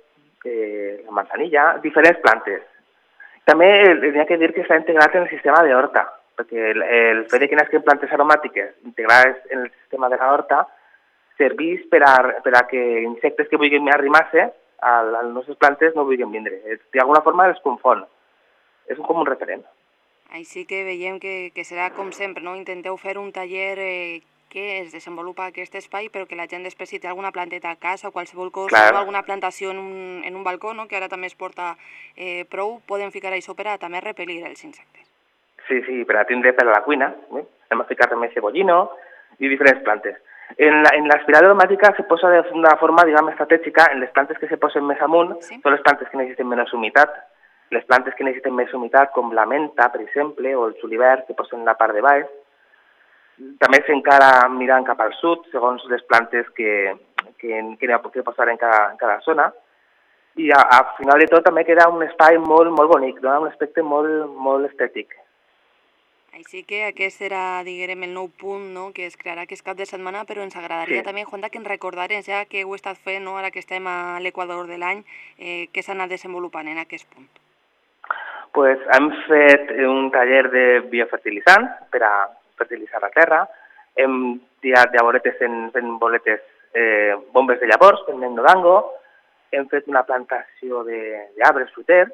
la manzanilla, diferents plantes. També n'hi ha que dir que està integrat en el sistema de horta, perquè el fet que nasquen plantes aromàtiques integrades en el sistema de la horta serveix per a que insectes que vulguin arrimar-se a les nostres plantes no vulguin vindre. D'alguna forma els confon. És com un referent. Així que veiem que serà com sempre, no? Intenteu fer un taller que es desenvolupa aquest espai, però que la gent després si té alguna planteta a casa o qualsevol cosa, o alguna plantació en un balcó, no?, que ara també es porta prou, poden ficar això per a també repel·lir els insectes. Sí, per a tindre per a la cuina. Hem a ficar també cebollino i diferents plantes. En l'espiral aromàtica se posa d'una forma, diguem, estratègica. En les plantes que se posen més amunt són les plantes que necessiten menys humitat. Les plantes que necessiten més humitat, com la menta, per exemple, o el julivert, que posen en la part de baix. També s'encara mirant cap al sud, segons les plantes que posar en cada zona. I al final de tot també queda un espai molt, molt bonic, dona un aspecte molt, molt estètic. Així que aquest serà, diguem, el nou punt, no?, que es crearà aquest cap de setmana, però ens agradaria també, Juanda, que ens recordares, ja que ho he estat fent, no?, ara que estem a l'equador de l'any, què s'ha anat desenvolupant en aquest punt. Pues hem fet un taller de biofertilitzants per a fertilitzar la terra, hem tirat llavoretes fent boletes, bombes de llavors, fent endodango, hem fet una plantació d'arbres fruters,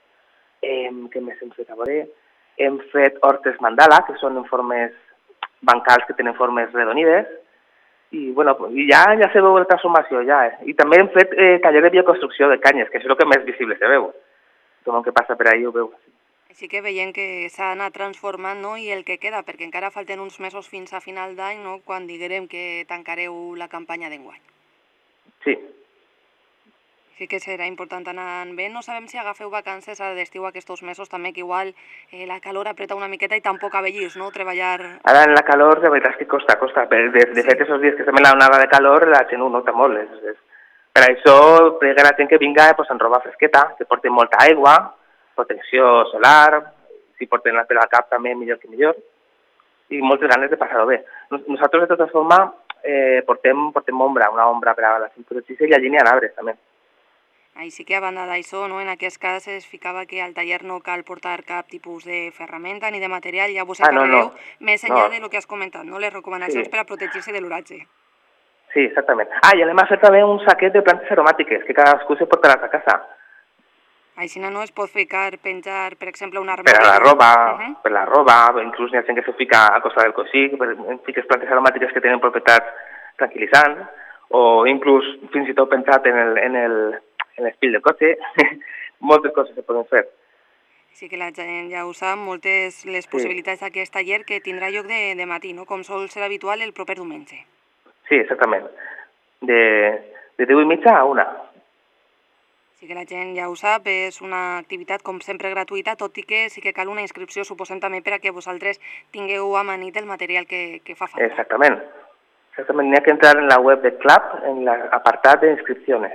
què més hem fet a veure? Hem fet hortes mandala, que són en formes bancals que tenen formes redonides, i ja se veu la transformació, ja. I també hem fet taller de bioconstrucció de canyes, que és el que més visible se veu. Tothom que passa per ahí ho veu. Així que veiem que s'ha anat transformant, no?, i el que queda, perquè encara falten uns mesos fins a final d'any, no?, quan diguem que tancareu la campanya d'enguany. Sí. Sí que serà important anar bé. No sabem si agafeu vacances a d'estiu aquests mesos també, que igual la calor apreta una miqueta i tampoc avellís, no?, treballar... Ara en la calor, de veritat és que costa. De fet, aquests dies que estem en la onada de calor, la gent ho nota molt. Per això, preguem a la gent que vinga en roba fresqueta, que porten molta aigua, protecció solar, si porten la pela al cap també millor que millor, i moltes ganes de passar-ho bé. Nosaltres, de tota forma, portem ombra, una ombra per a la superfície i allí n'hi ha arbres també. Així que a banda d'això, no?, en aquest cas es ficava que al taller no cal portar cap tipus de ferramenta ni de material, ja vos encarregueu, més enllà de lo que has comentat, no?, les recomanacions per a protegir-se de l'oratge. Sí, exactament. I anem a fer també un saquet de plantes aromàtiques, que cadascú se portarà a casa. Així no es pot ficar, penjar, per exemple, un armari. Per la roba, inclús n'hi ha gent que se fica a costa del coixí, fiques plantes aromàtiques que tenen propietats tranquil·litzants, o inclús fins i tot pensat en l'espil del cotxe, moltes coses se poden fer. Sí que la gent ja ho sap, moltes les possibilitats d'aquest taller que tindrà lloc de matí, no? Com sol ser habitual el proper diumenge. Sí, exactament. De 10:30 a 1. Sí que la gent ja ho sap, és una activitat com sempre gratuïta, tot i que sí que cal una inscripció, suposem també per a que vosaltres tingueu amanit el material que fa falta. Exactament. Exactament, n'hi ha que entrar en la web de Club, en l'apartat d'inscripcions.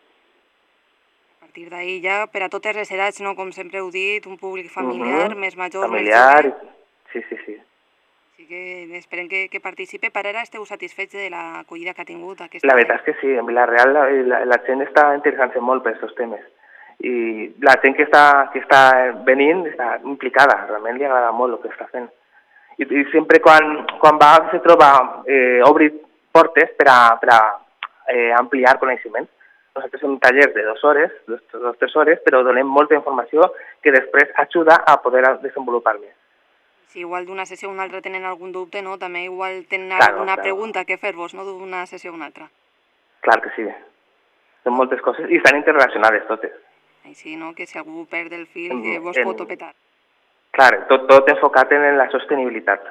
A partir d'ahir ja, per a totes les edats, no? Com sempre heu dit, un públic familiar, més major, familiar, més jove. Sí. Així que esperem que participe. Per ara esteu satisfets de l'acollida que ha tingut aquesta... La veritat és que sí, en Vila-real la gent està interessant-se molt per aquests temes. I la gent que està venint està implicada, realment li agrada molt el que està fent. I sempre quan va se troba obrir portes per a ampliar coneixements. Nosaltres fem tallers de 2 hores, 2-3 hores, però donem molta informació que després ajuda a poder desenvolupar més. Si igual d'una sessió a una altra tenen algun dubte, no? També igual tenen alguna pregunta que fer-vos, no? D'una sessió a una altra. Clar que sí. Són moltes coses i estan interrelacionades totes. Així, no? Que si algú perd el fil, que vos pot topetar. Clar, tot enfocat en la sostenibilitat.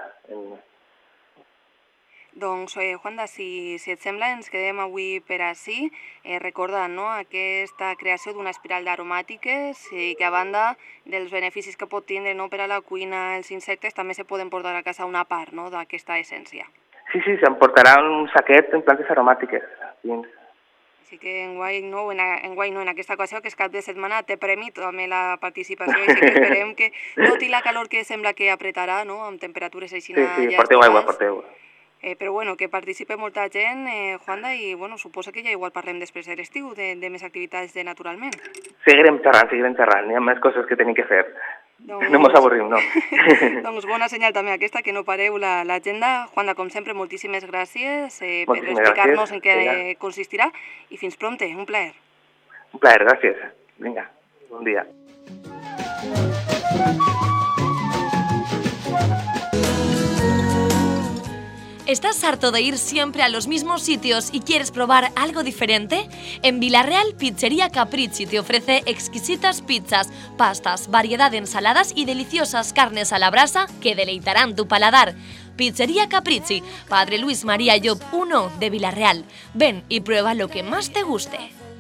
Doncs, Juanda, si et sembla, ens quedem avui per ací, recordant, no?, aquesta creació d'una espiral d'aromàtiques i que a banda dels beneficis que pot tindre, no?, per a la cuina els insectes, també se poden portar a casa una part, no?, d'aquesta essència. Sí, s'emportarà un saquet en plantes aromàtiques dins. Així que enguany no, en aquesta ocasió, que és cap de setmana, té premi també la participació, així que esperem que, tot i la calor que sembla que apretarà, no?, amb temperatures així... Sí, porteu aigua, porteu. Però bueno, que participe molta gent, Juanda, i bueno, suposo que ja igual parlem després de l'estiu, de més activitats de Naturalment. Seguirem xerrant, hi ha més coses que tenim que fer. Doncs... No mos avorrim, no. Doncs bona senyal també aquesta, que no pareu l'agenda. Juanda, com sempre, moltíssimes gràcies per explicar-nos en què consistirà i fins prompte, un plaer. Un plaer, gràcies. Vinga, bon dia. ¿Estás harto de ir siempre a los mismos sitios y quieres probar algo diferente? En Vila-real, Pizzería Capricci te ofrece exquisitas pizzas, pastas, variedad de ensaladas y deliciosas carnes a la brasa que deleitarán tu paladar. Pizzería Capricci, Padre Luis María Llop 1 de Vila-real. Ven y prueba lo que más te guste.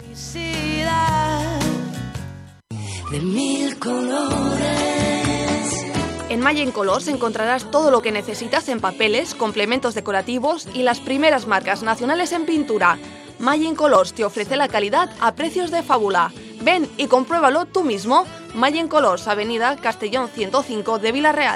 De 1000 colores. En Mayen Colors encontrarás todo lo que necesitas en papeles, complementos decorativos y las primeras marcas nacionales en pintura. Mayen Colors te ofrece la calidad a precios de fábula. Ven y compruébalo tú mismo. Mayen Colors, Avenida Castellón 105 de Vila-real.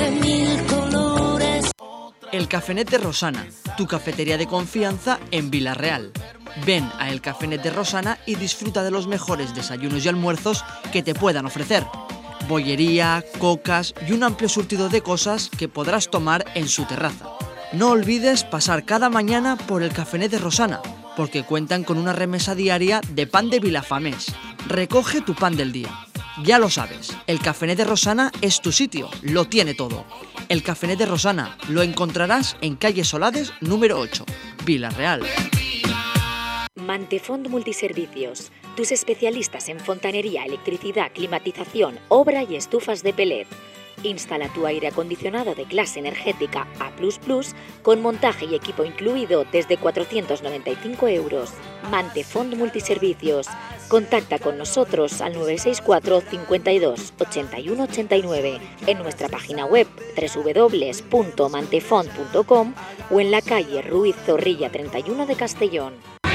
El Cafenet de Rosana, tu cafetería de confianza en Vila-real. Ven a El Cafenet de Rosana y disfruta de los mejores desayunos y almuerzos que te puedan ofrecer. Bollería, cocas y un amplio surtido de cosas que podrás tomar en su terraza. No olvides pasar cada mañana por el Cafenet de Rosana, porque cuentan con una remesa diaria de pan de Vilafamés. Recoge tu pan del día. Ya lo sabes, el Cafenet de Rosana es tu sitio, lo tiene todo. El Cafenet de Rosana lo encontrarás en calle Solades número 8, Vila-real. Mantefont Multiservicios, tus especialistas en fontanería, electricidad, climatización, obra y estufas de pellet. Instala tu aire acondicionado de clase energética A++ con montaje y equipo incluido desde 495 €. Mantefont Multiservicios. Contacta con nosotros al 964 52 81 89 en nuestra página web www.mantefont.com o en la calle Ruiz Zorrilla 31 de Castellón.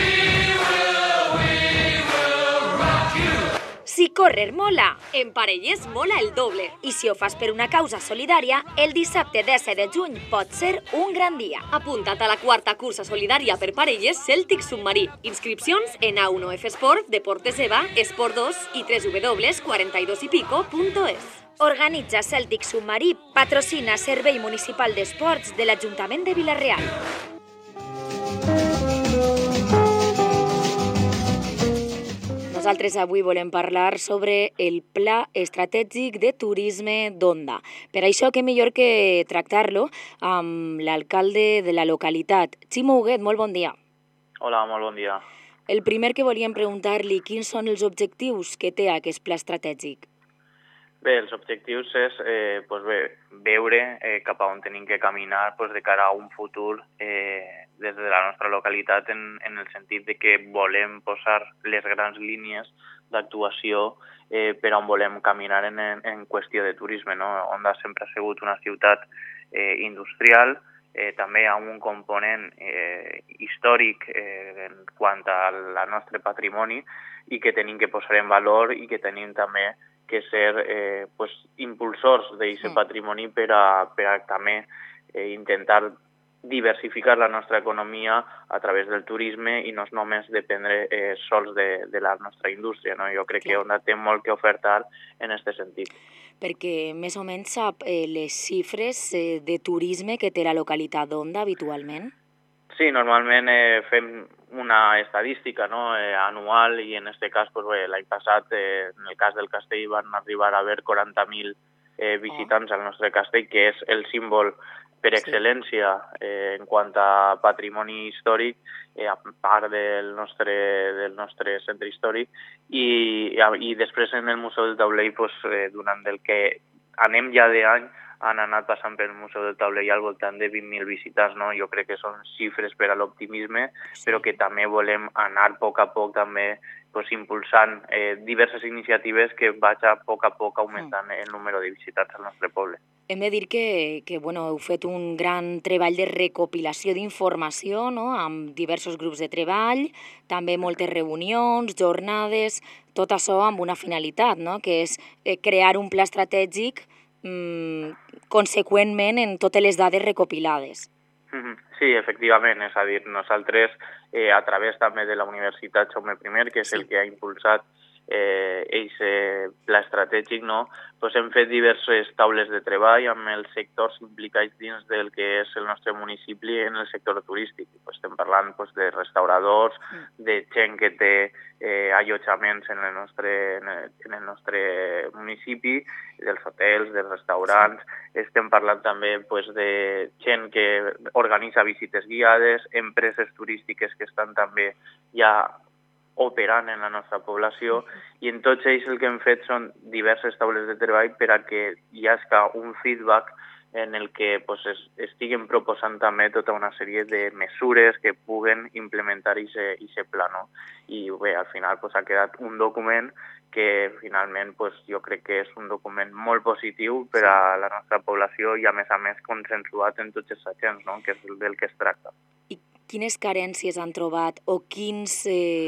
Si correr mola, en Parellers mola el doble. I si ho fas per una causa solidària, el dissabte 10 de juny pot ser un gran dia. Apunta't a la 4ª cursa solidària per Parellers Celtic Submarí. Inscripcions en A1F Sport, Deportes EVA, Esport 2 i www.42ypico.es. Organitza Celtic Submarí, patrocina Servei Municipal d'Esports de l'Ajuntament de Vila-real. Nosaltres avui volem parlar sobre el Pla Estratègic de Turisme d'Onda. Per això, què millor que tractar-lo amb l'alcalde de la localitat. Ximo Huguet, molt bon dia. Hola, molt bon dia. El primer que volíem preguntar-li, quins són els objectius que té aquest pla estratègic? Bé, els objectius és veure cap a on tenim que caminar de cara a un futur des de la nostra localitat en el sentit de que volem posar les grans línies d'actuació per on volem caminar en qüestió de turisme. No? Onda sempre ha sigut una ciutat industrial, també amb un component històric en quant al nostre patrimoni i que tenim que posar en valor i que tenim també que ser impulsors d'aquest patrimoni per a també intentar diversificar la nostra economia a través del turisme i no és només dependre sols de la nostra indústria. No? Jo crec que Onda té molt que ofertar en aquest sentit. Perquè més o menys sap les xifres de turisme que té la localitat d'Onda habitualment? Sí, normalment fem una estadística anual i en aquest cas l'any passat en el cas del castell van arribar a haver 40.000 visitants al nostre castell, que és el símbol per excel·lència en quant a patrimoni històric, a part del nostre centre històric, i després en el Museu del Taulell, durant el que anem ja d'any, han anat passant pel Museu del Taulell al voltant de 20.000 visitants. No? Jo crec que són xifres per a l'optimisme, però que també volem anar a poc també impulsant diverses iniciatives que vagi a poc augmentant el número de visitants al nostre poble. Hem de dir que heu fet un gran treball de recopilació d'informació, no? Amb diversos grups de treball, també moltes reunions, jornades, tot això amb una finalitat, no? Que és crear un pla estratègic conseqüentment en totes les dades recopilades. Sí, efectivament, és a dir, nosaltres a través també de la Universitat Jaume I, que és el que ha impulsat aquest pla estratègic, hem fet diverses taules de treball amb els sectors implicats dins del que és el nostre municipi en el sector turístic. Estem parlant de restauradors, de gent que té allotjaments en el nostre municipi, dels hotels, dels restaurants. Estem parlant també de gent que organitza visites guiades, empreses turístiques que estan també ja operant en la nostra població, i en tots ells el que hem fet són diverses taules de treball per a que hi hagi un feedback en el que estiguem proposant també tota una sèrie de mesures que puguen implementar aquest pla. No? I bé, al final ha quedat un document que finalment jo crec que és un document molt positiu per a la nostra població i a més consensuat en tots els agents, no? Que és del que es tracta. I quines carències han trobat o quins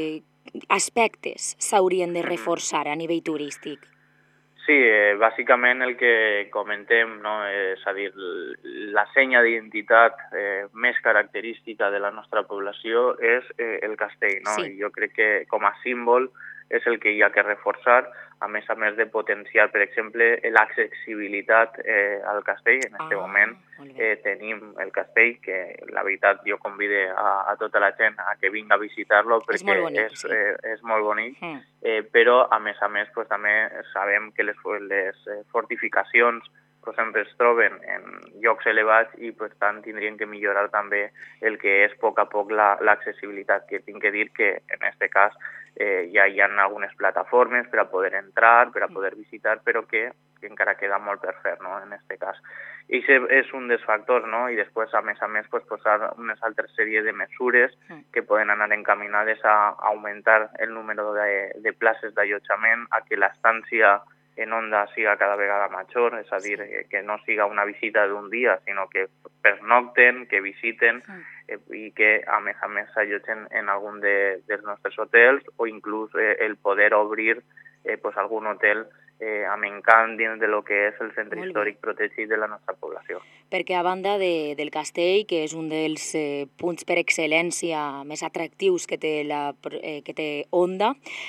aspectes s'haurien de reforçar a nivell turístic? Sí, bàsicament el que comentem, és a dir, la senya d'identitat més característica de la nostra població és el castell. I jo crec que com a símbol és el que hi ha que reforçar, a més de potenciar, per exemple, l'accessibilitat al castell. En aquest moment tenim el castell, que la veritat jo convido a tota la gent a que vinga a visitar-lo perquè és molt bonic, però a més també sabem que les fortificacions sempre es troben en llocs elevats i per tant tindrien que millorar també el que és a poc l'accessibilitat, que tinc que dir que en aquest cas ja hi ha algunes plataformes per a poder entrar, per a poder visitar, però que encara queda molt per fer, en aquest cas. I és un dels factors, i després a més posar una altra sèrie de mesures que poden anar encaminades a augmentar el número de places d'allotjament, a que l'estància en Onda siga cada vegada major, és a dir, que no siga una visita d'un dia, sinó que pernocten, que visiten i que a més s'allotgen en algun dels nostres hotels o inclús el poder obrir algun hotel amb encant dins de lo que és el centre històric protegit de la nostra població. Perquè a banda del castell, que és un dels punts per excel·lència més atractius que té Onda,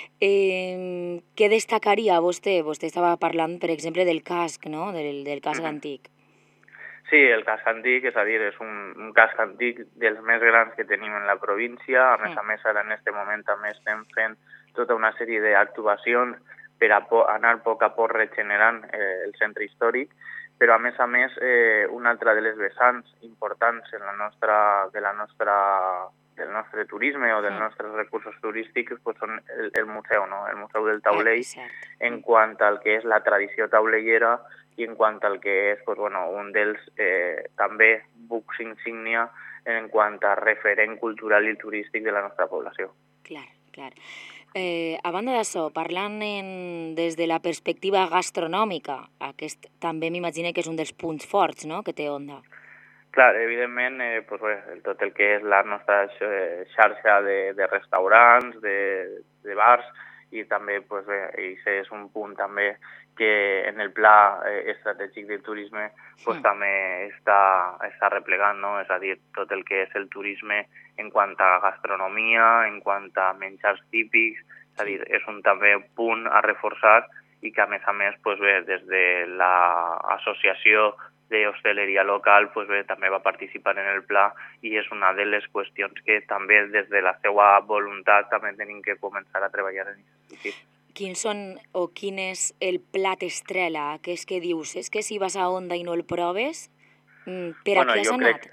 què destacaria vostè? Vostè estava parlant, per exemple, del casc, no? Del casc antic. Sí, el casc antic, és a dir, és un casc antic dels més grans que tenim en la província. A més, ara en aquest moment també estem fent tota una sèrie d'actuacions per a anar a poc regenerant el centre històric, però a més una altra de les vessants importants de la nostra nostre turisme o dels nostres recursos turístics pues, són el museu, no? El Museu del Taulell, en quant al que és la tradició taulellera i en quant al que és pues, bueno, un dels també bucs insígnia en quant a referent cultural i turístic de la nostra població. Clar, clar. A banda d'això, parlant des de la perspectiva gastronòmica, aquest també m'imagino que és un dels punts forts, no?, que té Onda. Clar, evidentment, pues bé, tot el que és la nostra xarxa de restaurants, de bars, i també pues bé, això és un punt també que en el pla estratègic de turisme pues, també està replegant, no? És a dir, tot el que és el turisme en quant a gastronomia, en quant a menjars típics, és a dir, és un també punt a reforçar i que a més pues, bé, des de l'associació d'hostaleria local pues, bé, també va participar en el pla i és una de les qüestions que també des de la seva voluntat també tenim que començar a treballar en aquest sentit. Quins són o quin és el plat estrella? Què és que dius? És que si vas a Onda i no el proves, per a què has anat?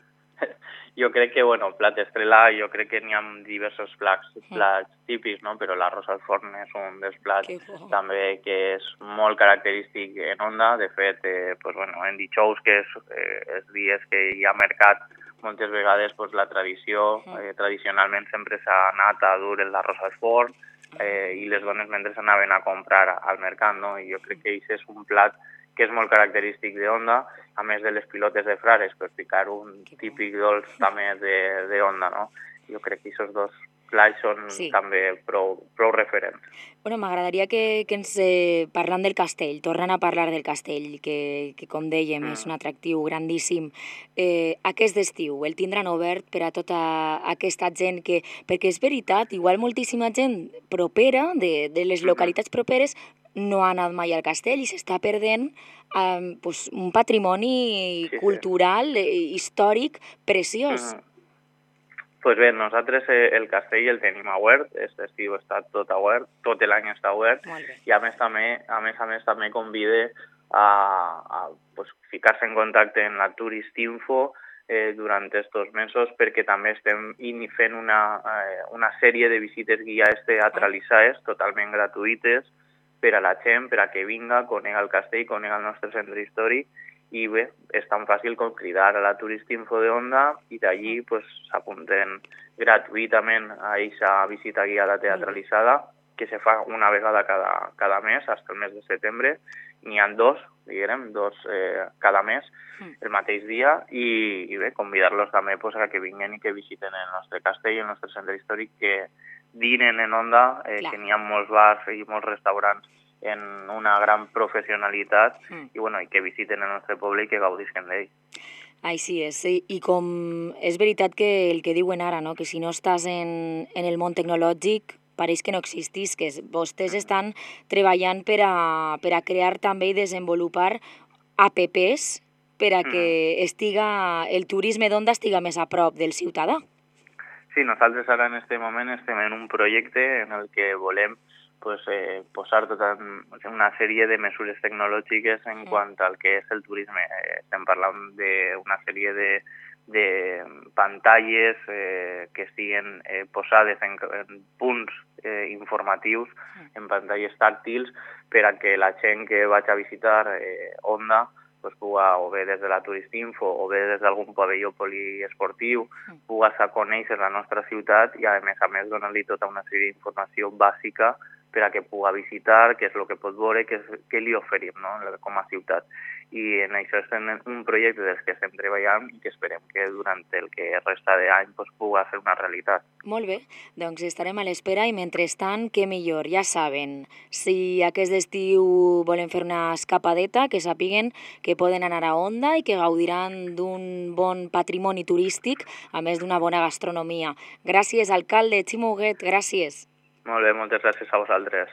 Jo crec que, bueno, plat estrella, jo crec que n'hi ha diversos plats típics, no? Però l'arròs al forn és un dels plats també que és molt característic en Onda. De fet, pues, bueno, en dijous, que és els dies que hi ha mercat, moltes vegades pues, la tradició, tradicionalment sempre s'ha anat a dur l'arròs al forn, i les dones mentre s'anaven a comprar al mercat, no? I jo crec que això és un plat que és molt característic d'Onda, a més de les pilotes de frares, per ficar un típic dolç també d'Onda, no? Jo crec que aquests dos plats són també prou referents. Bueno, m'agradaria que ens, parlant del castell, tornant a parlar del castell, que com dèiem és un atractiu grandíssim, aquest estiu el tindran obert per a tota aquesta gent que... Perquè és veritat, igual moltíssima gent propera, de les localitats properes, no ha anat mai al castell i s'està perdent un patrimoni cultural, històric, preciós. Pues bé, nosaltres el castell el tenim obert, aquest estiu està tot obert, tot l'any està obert, i a més a més també convida a ficar-se en contacte amb la Turistinfo durant aquests mesos, perquè també estem fent una sèrie de visites guiades teatralitzades, totalment gratuïtes, per a la gent, per a que vinga, conega el castell, conega el nostre centre històric, i bé, és tan fàcil com cridar a la Turistinfo de Onda i d'allí s'apunten gratuïtament a aquesta visita guiada teatralitzada que se fa una vegada cada mes, fins al mes de setembre. N'hi ha dos cada mes, el mateix dia, i bé, convidar-los també a que vinguin i que visiten el nostre castell, el nostre centre històric, que dinen en Onda, que n'hi ha molts bars i molts restaurants en una gran professionalitat i que visiten el nostre poble i que gaudisquen d'ell. Així és, i com és veritat que el que diuen ara, no? Que si no estàs en el món tecnològic pareix que no existís, que vostès estan treballant per a crear també i desenvolupar apps per a que el turisme d'Onda estiga més a prop del ciutadà. Sí, nosaltres ara en aquest moment estem en un projecte en el que volem posar tota una sèrie de mesures tecnològiques en quant al que és el turisme. Estem parlant d'una sèrie de pantalles que estiguen posades en punts informatius, en pantalles tàctils, per a que la gent que vaig a visitar Onda puga, o bé des de la Turistinfo o bé des d'algun pavelló poliesportiu, pugues conèixer la nostra ciutat i a més donar-li tota una sèrie d'informació bàsica per a que puga visitar, què és el que pot veure, què li oferim com a ciutat. I en això és un projecte dels que estem treballant i que esperem que durant el que resta d'any pugui ser una realitat. Molt bé, doncs estarem a l'espera i mentrestant, què millor, ja saben, si aquest estiu volen fer una escapadeta, que sàpiguen que poden anar a Onda i que gaudiran d'un bon patrimoni turístic, a més d'una bona gastronomia. Gràcies, alcalde Ximo Huguet, gràcies. Molt bé, moltes gràcies a vosaltres.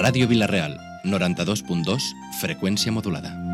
Ràdio Vila-real, 92.2, freqüència modulada.